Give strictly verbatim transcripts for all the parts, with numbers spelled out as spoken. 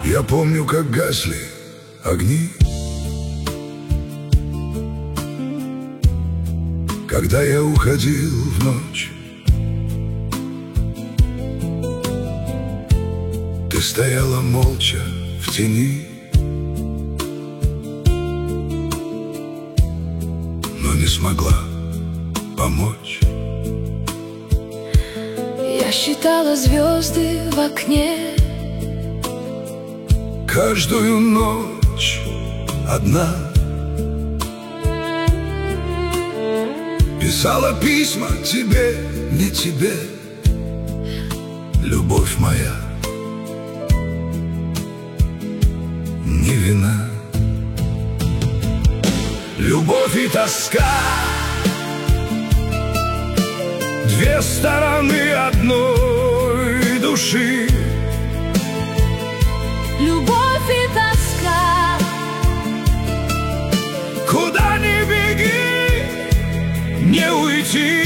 Я помню, как гасли огни, когда я уходил в ночь. Ты стояла молча в тени, но не смогла помочь. Я считала звезды в окне, каждую ночь одна. Писала письма тебе, не тебе, любовь моя, не вина. Любовь и тоска — две стороны одной души. Любовь и тоска, куда ни беги, не уйти.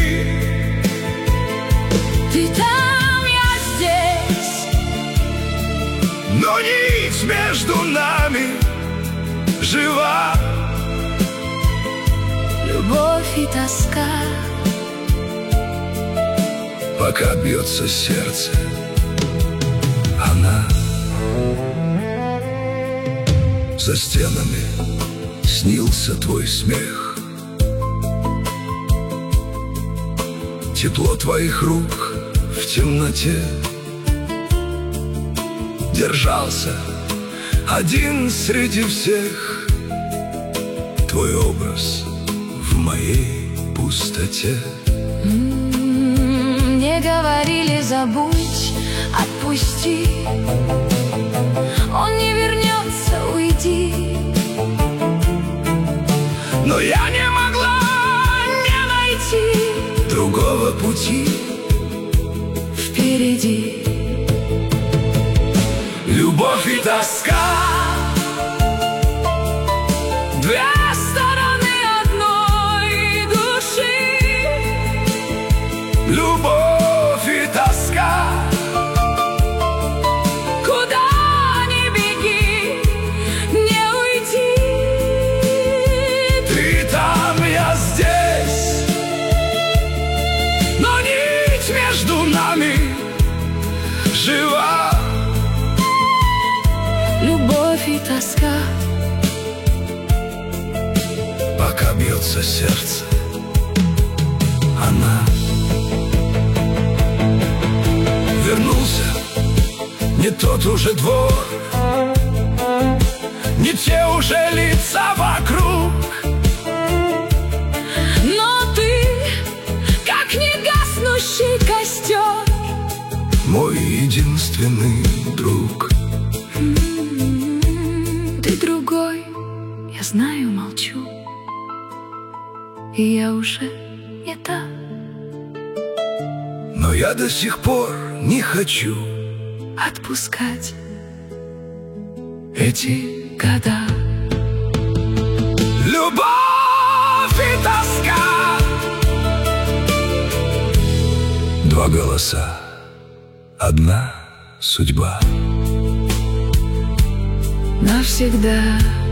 ты там, я здесь, но нить между нами жива. любовь и тоска, пока бьется сердце, она за стенами снился твой смех, тепло твоих рук в темноте. Держался один среди всех, твой образ в моей пустоте. мне говорили: забудь, отпусти, он не вернется, уйди. Но я не могла не найти другого пути впереди. Любовь и тоска — две стороны одной души. Любовь и тоска, Куда ни беги, не уйти. ты там, я здесь, но нить между нами жива. Любовь и тоска, пока бьется сердце, она. Вернулся не тот уже двор, не те уже лица вокруг. но ты, как негаснущий костер, Мой единственный друг. ты другой, я знаю, молчу, и я уже не та. Но я до сих пор не хочу Отпускать эти года. любовь и тоска. Два голоса, одна судьба. Навсегда.